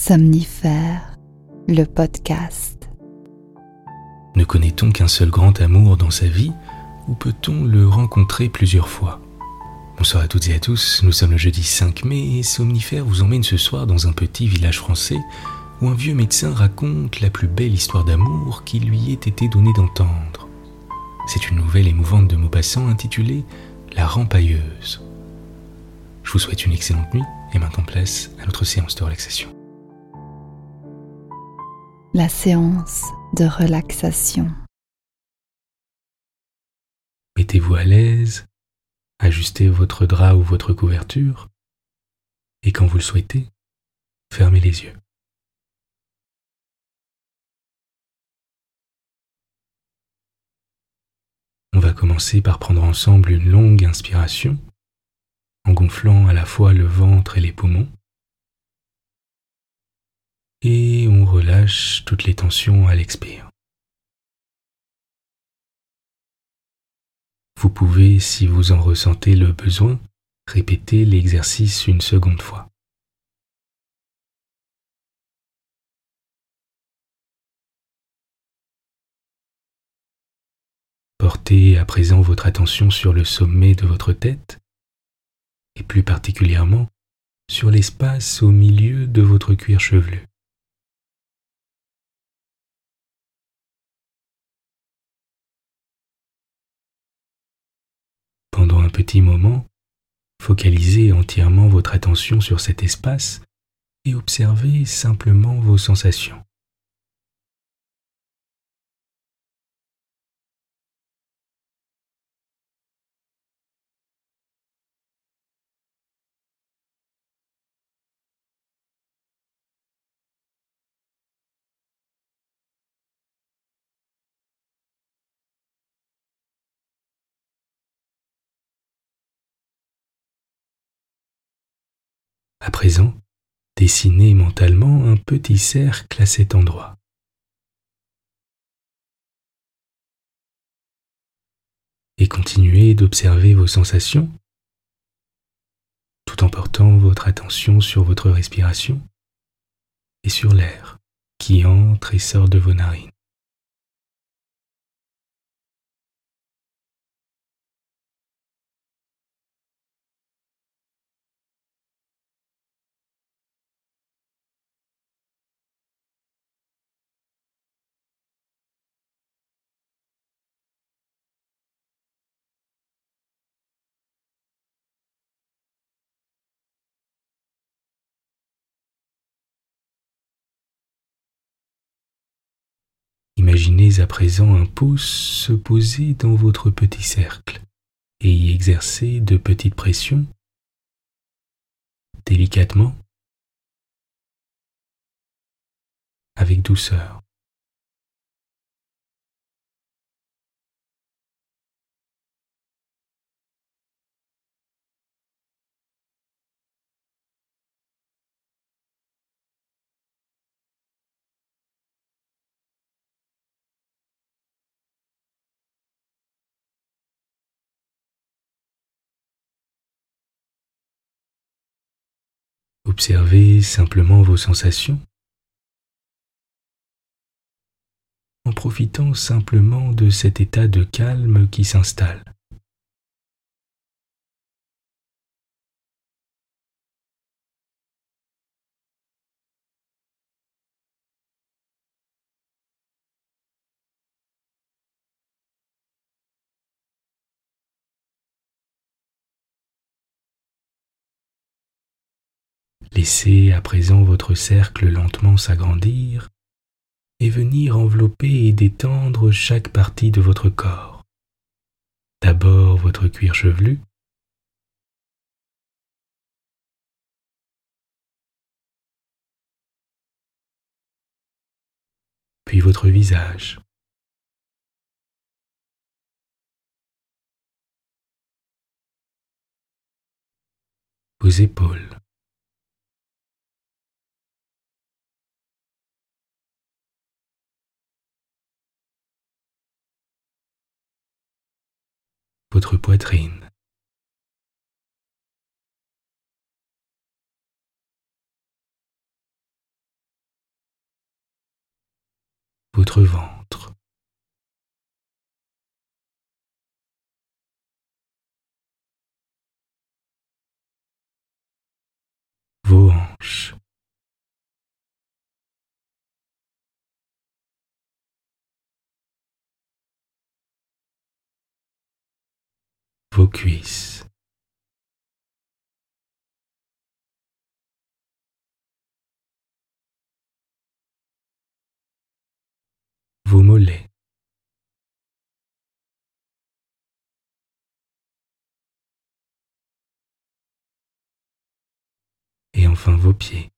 Somnifère, le podcast. Ne connaît-on qu'un seul grand amour dans sa vie ou peut-on le rencontrer plusieurs fois? Bonsoir à toutes et à tous, nous sommes le jeudi 5 mai et Somnifère vous emmène ce soir dans un petit village français où un vieux médecin raconte la plus belle histoire d'amour qui lui ait été donnée d'entendre. C'est une nouvelle émouvante de Maupassant intitulée La Rempailleuse. Je vous souhaite une excellente nuit et maintenant place à notre séance de relaxation. La séance de relaxation. Mettez-vous à l'aise, ajustez votre drap ou votre couverture et quand vous le souhaitez, fermez les yeux. On va commencer par prendre ensemble une longue inspiration en gonflant à la fois le ventre et les poumons. Et on relâche toutes les tensions à l'expire. Vous pouvez, si vous en ressentez le besoin, répéter l'exercice une seconde fois. Portez à présent votre attention sur le sommet de votre tête et plus particulièrement sur l'espace au milieu de votre cuir chevelu. Pendant un petit moment, focalisez entièrement votre attention sur cet espace et observez simplement vos sensations. À présent, dessinez mentalement un petit cercle à cet endroit. Et continuez d'observer vos sensations tout en portant votre attention sur votre respiration et sur l'air qui entre et sort de vos narines. Imaginez à présent un pouce se poser dans votre petit cercle et y exercer de petites pressions, délicatement, avec douceur. Observez simplement vos sensations en profitant simplement de cet état de calme qui s'installe. Laissez à présent votre cercle lentement s'agrandir et venir envelopper et détendre chaque partie de votre corps. D'abord votre cuir chevelu, puis votre visage, vos épaules, votre poitrine, votre ventre, vos hanches, vos cuisses, vos mollets, et enfin vos pieds.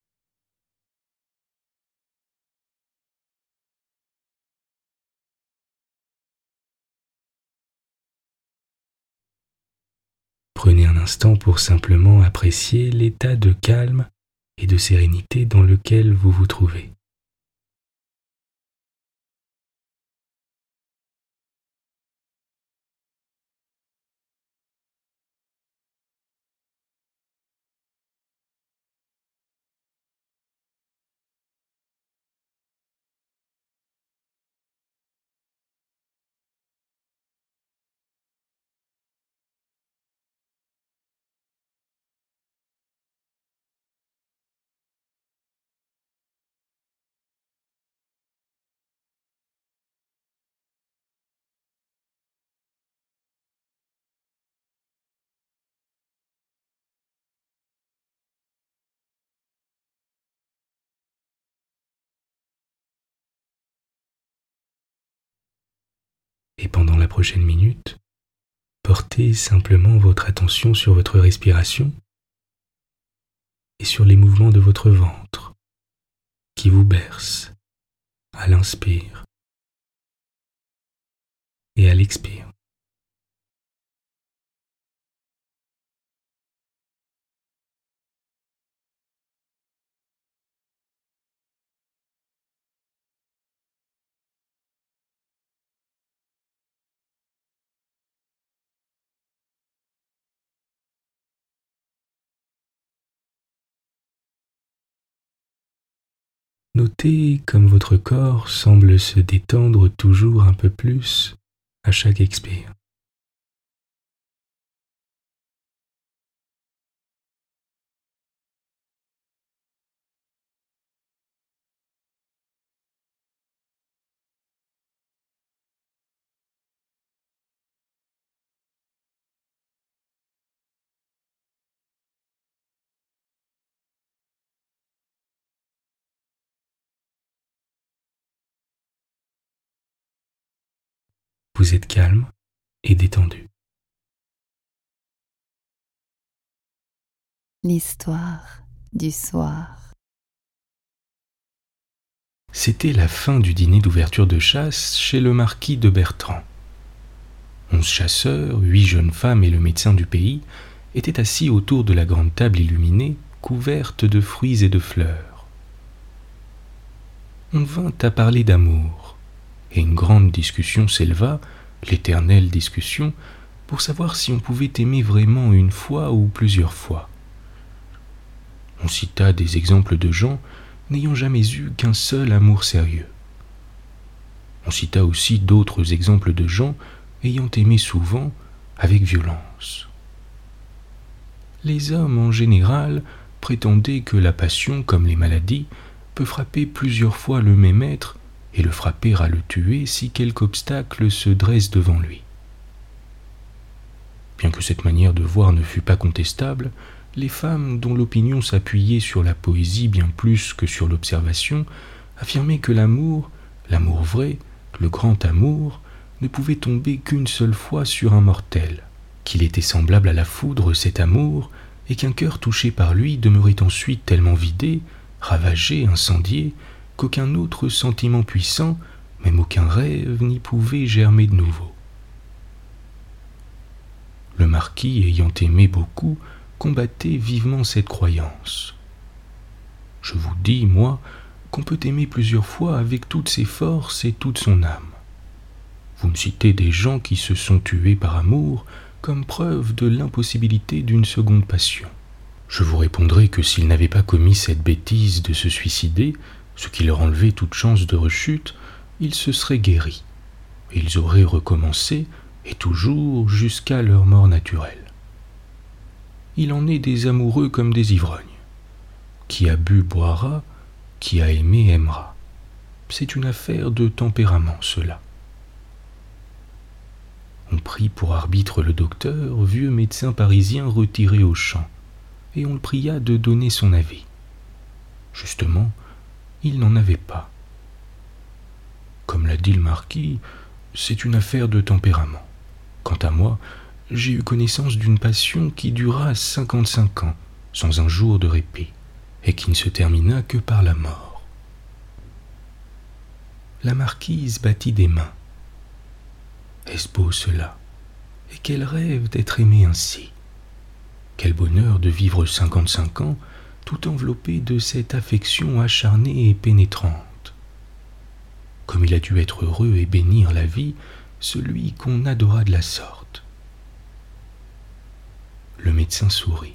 Prenez un instant pour simplement apprécier l'état de calme et de sérénité dans lequel vous vous trouvez. Et pendant la prochaine minute, portez simplement votre attention sur votre respiration et sur les mouvements de votre ventre qui vous berce à l'inspire et à l'expire. Notez comme votre corps semble se détendre toujours un peu plus à chaque expire. Vous êtes calme et détendu. L'histoire du soir. C'était la fin du dîner d'ouverture de chasse chez le marquis de Bertrand. 11 chasseurs, 8 jeunes femmes et le médecin du pays étaient assis autour de la grande table illuminée, couverte de fruits et de fleurs. On vint à parler d'amour, et une grande discussion s'éleva, l'éternelle discussion, pour savoir si on pouvait aimer vraiment une fois ou plusieurs fois. On cita des exemples de gens n'ayant jamais eu qu'un seul amour sérieux. On cita aussi d'autres exemples de gens ayant aimé souvent avec violence. Les hommes en général prétendaient que la passion, comme les maladies, peut frapper plusieurs fois le même être et le frapper à le tuer si quelque obstacle se dresse devant lui. Bien que cette manière de voir ne fût pas contestable, les femmes dont l'opinion s'appuyait sur la poésie bien plus que sur l'observation, affirmaient que l'amour vrai, le grand amour, ne pouvait tomber qu'une seule fois sur un mortel, qu'il était semblable à la foudre cet amour, et qu'un cœur touché par lui demeurait ensuite tellement vidé, ravagé, incendié, qu'aucun autre sentiment puissant, même aucun rêve, n'y pouvait germer de nouveau. Le marquis, ayant aimé beaucoup, combattait vivement cette croyance. Je vous dis, moi, qu'on peut aimer plusieurs fois avec toutes ses forces et toute son âme. Vous me citez des gens qui se sont tués par amour comme preuve de l'impossibilité d'une seconde passion. Je vous répondrai que s'ils n'avaient pas commis cette bêtise de se suicider, ce qui leur enlevait toute chance de rechute, ils se seraient guéris. Ils auraient recommencé, et toujours jusqu'à leur mort naturelle. Il en est des amoureux comme des ivrognes. Qui a bu boira, qui a aimé aimera. C'est une affaire de tempérament, cela. On prit pour arbitre le docteur, vieux médecin parisien retiré au champ, et on le pria de donner son avis. Justement, il n'en avait pas. Comme l'a dit le marquis, c'est une affaire de tempérament. Quant à moi, j'ai eu connaissance d'une passion qui dura 55 ans, sans un jour de répit, et qui ne se termina que par la mort. La marquise battit des mains. Est-ce beau cela? Et quel rêve d'être aimé ainsi! Quel bonheur de vivre 55 ans, tout enveloppé de cette affection acharnée et pénétrante. Comme il a dû être heureux et bénir la vie, celui qu'on adora de la sorte. Le médecin sourit.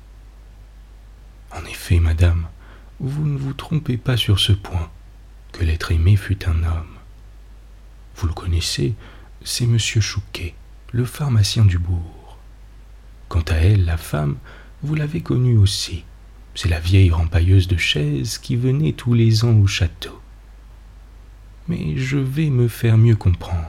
En effet, madame, vous ne vous trompez pas sur ce point, que l'être aimé fut un homme. Vous le connaissez, c'est monsieur Chouquet, le pharmacien du bourg. Quant à elle, la femme, vous l'avez connue aussi. C'est la vieille rempailleuse de chaises qui venait tous les ans au château. Mais je vais me faire mieux comprendre.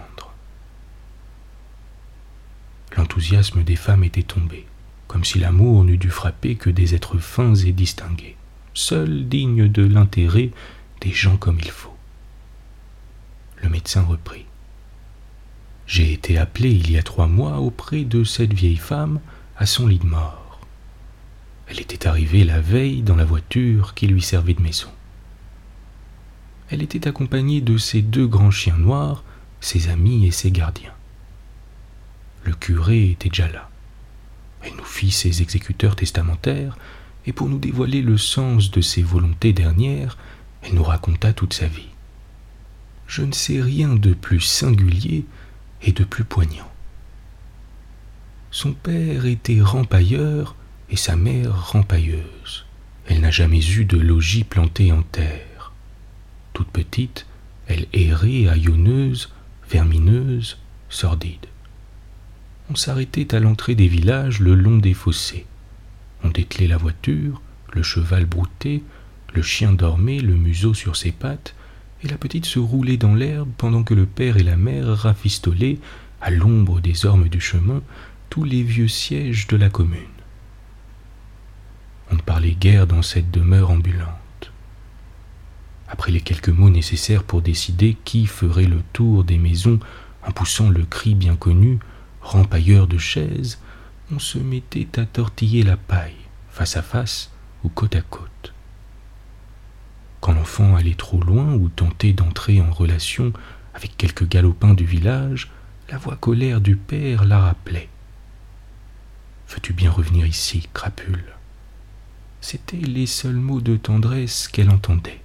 L'enthousiasme des femmes était tombé, comme si l'amour n'eût dû frapper que des êtres fins et distingués, seuls dignes de l'intérêt des gens comme il faut. Le médecin reprit. J'ai été appelé il y a 3 mois auprès de cette vieille femme à son lit de mort. Elle était arrivée la veille dans la voiture qui lui servait de maison. Elle était accompagnée de ses 2 grands chiens noirs, ses amis et ses gardiens. Le curé était déjà là. Elle nous fit ses exécuteurs testamentaires, et pour nous dévoiler le sens de ses volontés dernières, elle nous raconta toute sa vie. Je ne sais rien de plus singulier et de plus poignant. Son père était rempailleur et sa mère rempailleuse. Elle n'a jamais eu de logis planté en terre. Toute petite, elle errait haillonneuse, vermineuse, sordide. On s'arrêtait à l'entrée des villages le long des fossés. On dételait la voiture, le cheval broutait, le chien dormait, le museau sur ses pattes, et la petite se roulait dans l'herbe pendant que le père et la mère rafistolaient, à l'ombre des ormes du chemin, tous les vieux sièges de la commune. On ne parlait guère dans cette demeure ambulante. Après les quelques mots nécessaires pour décider qui ferait le tour des maisons en poussant le cri bien connu « rempailleur de chaises », on se mettait à tortiller la paille, face à face ou côte à côte. Quand l'enfant allait trop loin ou tentait d'entrer en relation avec quelques galopins du village, la voix colère du père la rappelait. « Veux-tu bien revenir ici, crapule ?» C'étaient les seuls mots de tendresse qu'elle entendait.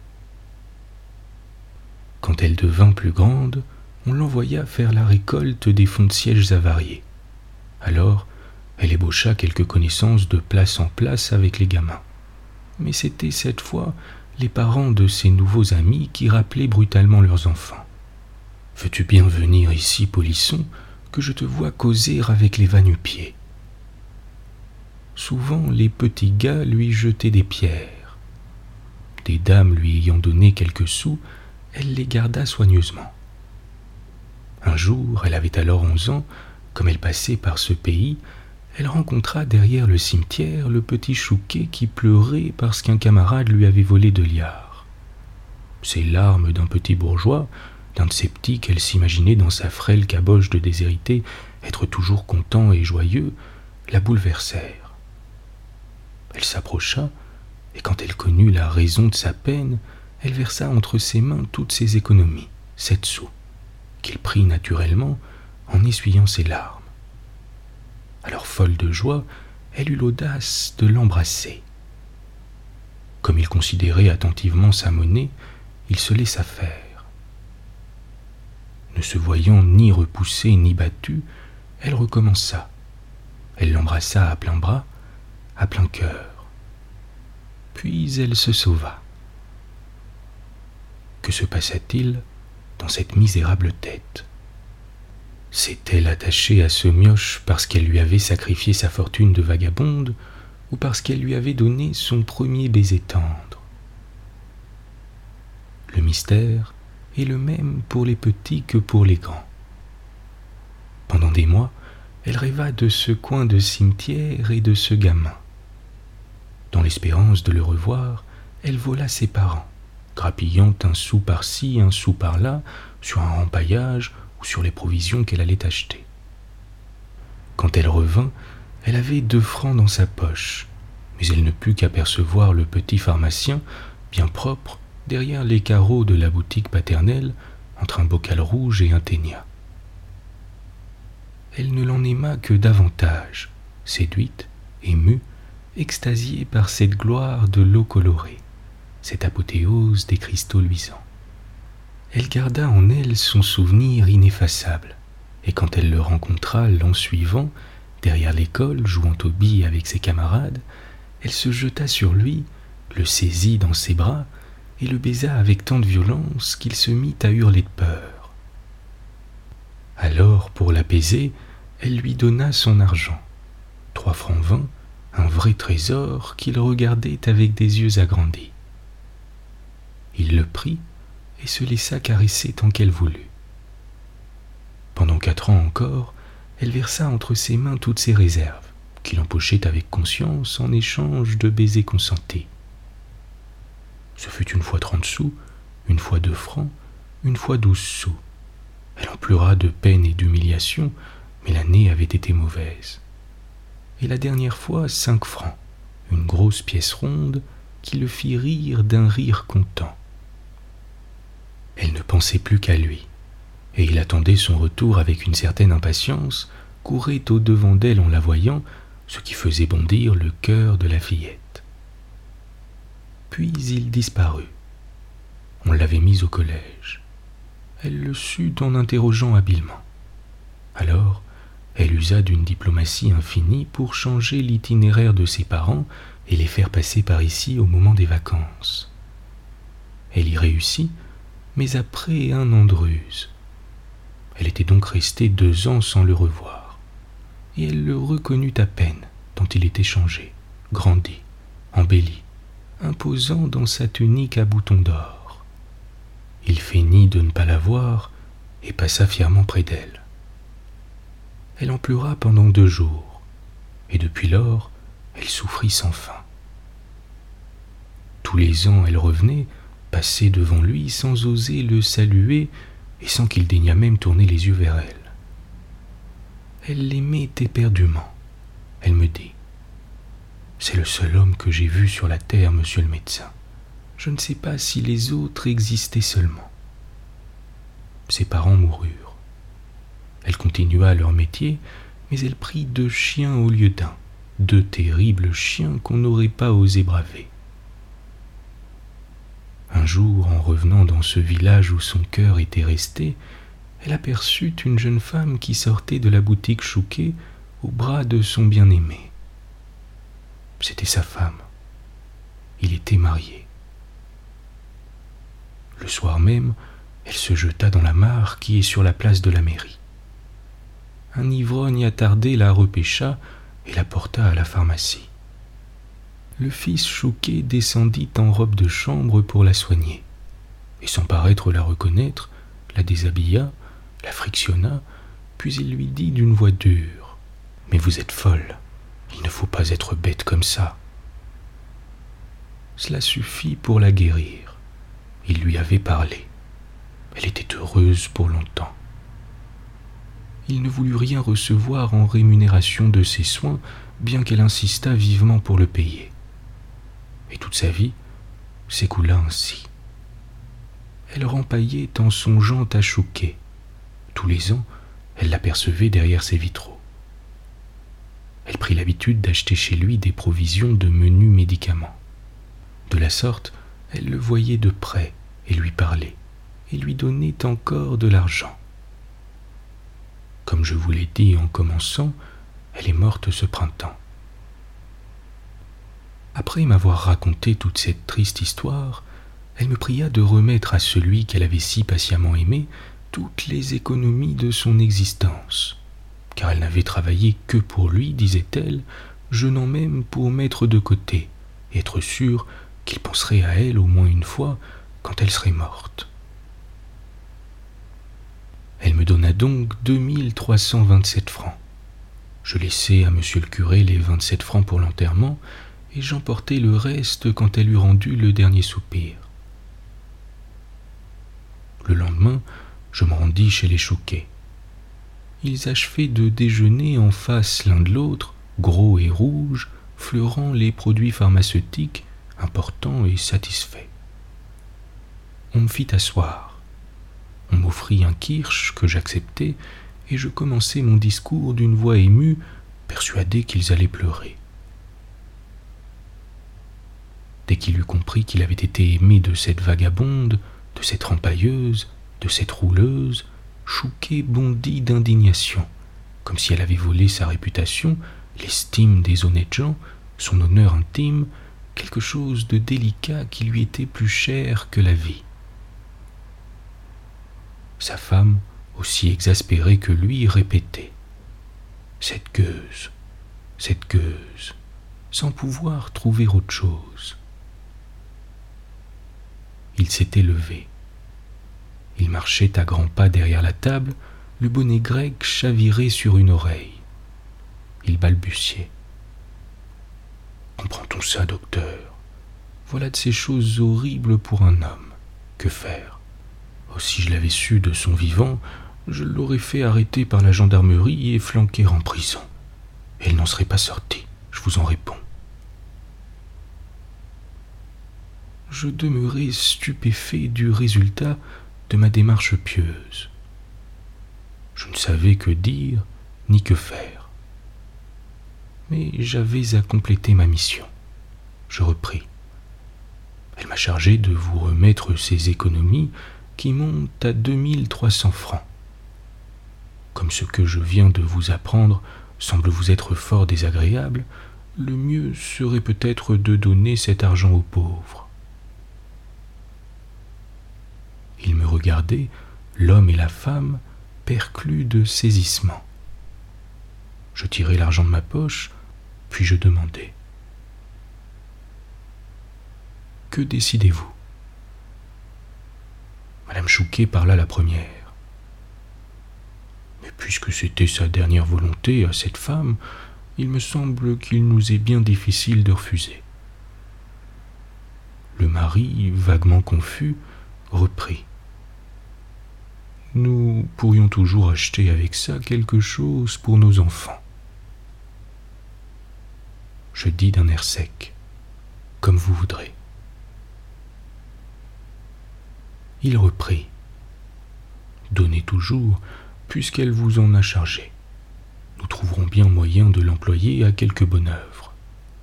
Quand elle devint plus grande, on l'envoya faire la récolte des fonds de sièges avariés. Alors, elle ébaucha quelques connaissances de place en place avec les gamins. Mais c'était cette fois les parents de ses nouveaux amis qui rappelaient brutalement leurs enfants. « Veux-tu bien venir ici, Polisson, que je te vois causer avec les va-nu-pieds » Souvent, les petits gars lui jetaient des pierres. Des dames lui ayant donné quelques sous, elle les garda soigneusement. Un jour, elle avait alors 11 ans, comme elle passait par ce pays, elle rencontra derrière le cimetière le petit Chouquet qui pleurait parce qu'un camarade lui avait volé 2 liards. Ces larmes d'un petit bourgeois, d'un de ces petits qu'elle s'imaginait dans sa frêle caboche de déshérité être toujours content et joyeux, la bouleversèrent. Elle s'approcha, et quand elle connut la raison de sa peine, elle versa entre ses mains toutes ses économies, 7 sous, qu'il prit naturellement en essuyant ses larmes. Alors folle de joie, elle eut l'audace de l'embrasser. Comme il considérait attentivement sa monnaie, il se laissa faire. Ne se voyant ni repoussée ni battue, elle recommença. Elle l'embrassa à plein bras, à plein cœur. Puis elle se sauva. Que se passa-t-il? dans cette misérable tête. S'est-elle attachée à ce mioche parce qu'elle lui avait sacrifié sa fortune de vagabonde ou parce qu'elle lui avait donné son premier baiser tendre? Le mystère est le même pour les petits que pour les grands. Pendant des mois, elle rêva de ce coin de cimetière et de ce gamin. Dans l'espérance de le revoir, elle vola ses parents, grappillant un sou par-ci, un sou par-là, sur un empaillage ou sur les provisions qu'elle allait acheter. Quand elle revint, elle avait 2 francs dans sa poche, mais elle ne put qu'apercevoir le petit pharmacien, bien propre, derrière les carreaux de la boutique paternelle, entre un bocal rouge et un ténia. Elle ne l'en aima que davantage, séduite, émue, extasiée par cette gloire de l'eau colorée, cette apothéose des cristaux luisants. Elle garda en elle son souvenir ineffaçable, et quand elle le rencontra l'an suivant, derrière l'école, jouant aux billes avec ses camarades, elle se jeta sur lui, le saisit dans ses bras, et le baisa avec tant de violence qu'il se mit à hurler de peur. Alors, pour l'apaiser, elle lui donna son argent, 3 francs 20, un vrai trésor qu'il regardait avec des yeux agrandis. Il le prit et se laissa caresser tant qu'elle voulut. Pendant 4 ans encore, elle versa entre ses mains toutes ses réserves, qu'il empochait avec conscience en échange de baisers consentis. Ce fut une fois 30 sous, une fois 2 francs, une fois 12 sous. Elle en pleura de peine et d'humiliation, mais l'année avait été mauvaise. Et la dernière fois 5 francs, une grosse pièce ronde qui le fit rire d'un rire content. Elle ne pensait plus qu'à lui, et il attendait son retour avec une certaine impatience, courait au-devant d'elle en la voyant, ce qui faisait bondir le cœur de la fillette. Puis il disparut. On l'avait mis au collège. Elle le sut en interrogeant habilement. Alors, elle usa d'une diplomatie infinie pour changer l'itinéraire de ses parents et les faire passer par ici au moment des vacances. Elle y réussit, mais après 1 an de ruse. Elle était donc restée 2 ans sans le revoir, et elle le reconnut à peine, tant il était changé, grandi, embelli, imposant dans sa tunique à boutons d'or. Il feignit de ne pas la voir et passa fièrement près d'elle. Elle en pleura pendant 2 jours, et depuis lors, elle souffrit sans fin. Tous les ans, elle revenait, passait devant lui sans oser le saluer et sans qu'il daignât même tourner les yeux vers elle. Elle l'aimait éperdument. Elle me dit: « C'est le seul homme que j'ai vu sur la terre, monsieur le médecin. Je ne sais pas si les autres existaient seulement. » Ses parents moururent. Elle continua leur métier, mais elle prit 2 chiens au lieu d'1, 2 terribles chiens qu'on n'aurait pas osé braver. Un jour, en revenant dans ce village où son cœur était resté, elle aperçut une jeune femme qui sortait de la boutique Chouquet au bras de son bien-aimé. C'était sa femme. Il était marié. Le soir même, elle se jeta dans la mare qui est sur la place de la mairie. Un ivrogne attardé la repêcha et la porta à la pharmacie. Le fils Chouquet descendit en robe de chambre pour la soigner, et sans paraître la reconnaître, la déshabilla, la frictionna, puis il lui dit d'une voix dure: « Mais vous êtes folle, il ne faut pas être bête comme ça. » Cela suffit pour la guérir. Il lui avait parlé. Elle était heureuse pour longtemps. Il ne voulut rien recevoir en rémunération de ses soins, bien qu'elle insistât vivement pour le payer. Et toute sa vie s'écoula ainsi. Elle rempaillait en songeant à Chouquet. Tous les ans, elle l'apercevait derrière ses vitraux. Elle prit l'habitude d'acheter chez lui des provisions de menus médicaments. De la sorte, elle le voyait de près et lui parlait, et lui donnait encore de l'argent. Comme je vous l'ai dit en commençant, elle est morte ce printemps. Après m'avoir raconté toute cette triste histoire, Elle me pria de remettre à celui qu'elle avait si patiemment aimé toutes les économies de son existence, car elle n'avait travaillé que pour lui, disait-elle, jeûnant même pour mettre de côté, et être sûre qu'il penserait à elle au moins une fois quand elle serait morte. Elle me donna donc 2327 francs. Je laissai à monsieur le curé les 27 francs pour l'enterrement, et j'emportai le reste quand elle eut rendu le dernier soupir. Le lendemain, je me rendis chez les Chouquet. Ils achevaient de déjeuner en face l'un de l'autre, gros et rouges, fleurant les produits pharmaceutiques, importants et satisfaits. On me fit asseoir. On m'offrit un kirsch que j'acceptai, et je commençai mon discours d'une voix émue, persuadé qu'ils allaient pleurer. Dès qu'il eut compris qu'il avait été aimé de cette vagabonde, de cette rempailleuse, de cette rouleuse, Chouquet bondit d'indignation, comme si elle avait volé sa réputation, l'estime des honnêtes gens, son honneur intime, quelque chose de délicat qui lui était plus cher que la vie. Sa femme, aussi exaspérée que lui, répétait « cette gueuse », sans pouvoir trouver autre chose. Il s'était levé. Il marchait à grands pas derrière la table, le bonnet grec chaviré sur une oreille. Il balbutiait. « Comprend-on ça, docteur? Voilà de ces choses horribles pour un homme. Que faire? Oh, si je l'avais su de son vivant, je l'aurais fait arrêter par la gendarmerie et flanquer en prison. Et elle n'en serait pas sortie, je vous en réponds. » Je demeurai stupéfait du résultat de ma démarche pieuse. Je ne savais que dire ni que faire. Mais j'avais à compléter ma mission. Je repris. Elle m'a chargé de vous remettre ces économies qui montent à 2300 francs. Comme ce que je viens de vous apprendre semble vous être fort désagréable, le mieux serait peut-être de donner cet argent aux pauvres. Ils me regardaient, l'homme et la femme, perclus de saisissement. Je tirai l'argent de ma poche, puis je demandai « Que décidez-vous » Madame Chouquet parla la première. Mais puisque c'était sa dernière volonté à cette femme, il me semble qu'il nous est bien difficile de refuser. Le mari, vaguement confus, reprit. Nous pourrions toujours acheter avec ça quelque chose pour nos enfants. Je dis d'un air sec, comme vous voudrez. Il reprit. Donnez toujours, puisqu'elle vous en a chargé. Nous trouverons bien moyen de l'employer à quelque bonne œuvre.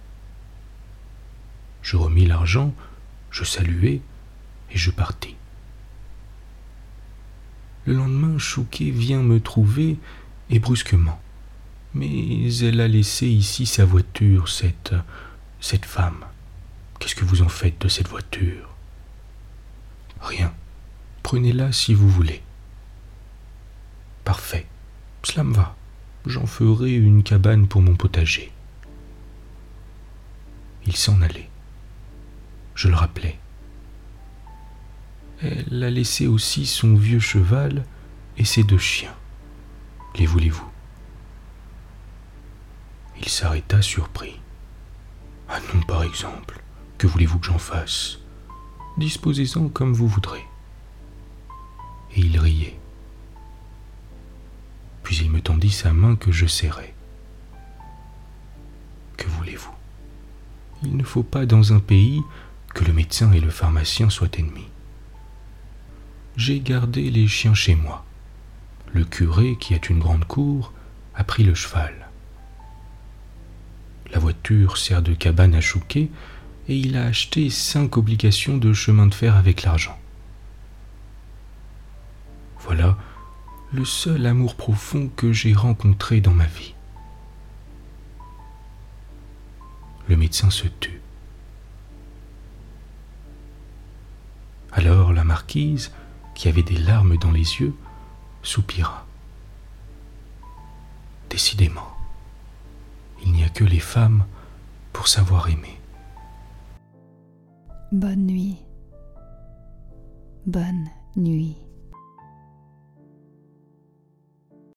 Je remis l'argent, je saluai et je partis. Le lendemain, Chouquet vient me trouver, et brusquement. Mais elle a laissé ici sa voiture, cette femme. Qu'est-ce que vous en faites de cette voiture? Rien. Prenez-la si vous voulez. Parfait. Cela me va. J'en ferai une cabane pour mon potager. Il s'en allait. Je le rappelai. Elle a laissé aussi son vieux cheval et ses 2 chiens. Les voulez-vous? Il s'arrêta surpris. Ah non, par exemple. Que voulez-vous que j'en fasse? Disposez-en comme vous voudrez. Et il riait. Puis il me tendit sa main que je serrai. Que voulez-vous? Il ne faut pas dans un pays que le médecin et le pharmacien soient ennemis. J'ai gardé les chiens chez moi. Le curé, qui a une grande cour, a pris le cheval. La voiture sert de cabane à Chouquet et il a acheté 5 obligations de chemin de fer avec l'argent. Voilà le seul amour profond que j'ai rencontré dans ma vie. Le médecin se tut. Alors la marquise, qui avait des larmes dans les yeux, soupira. Décidément, il n'y a que les femmes pour savoir aimer. Bonne nuit. Bonne nuit.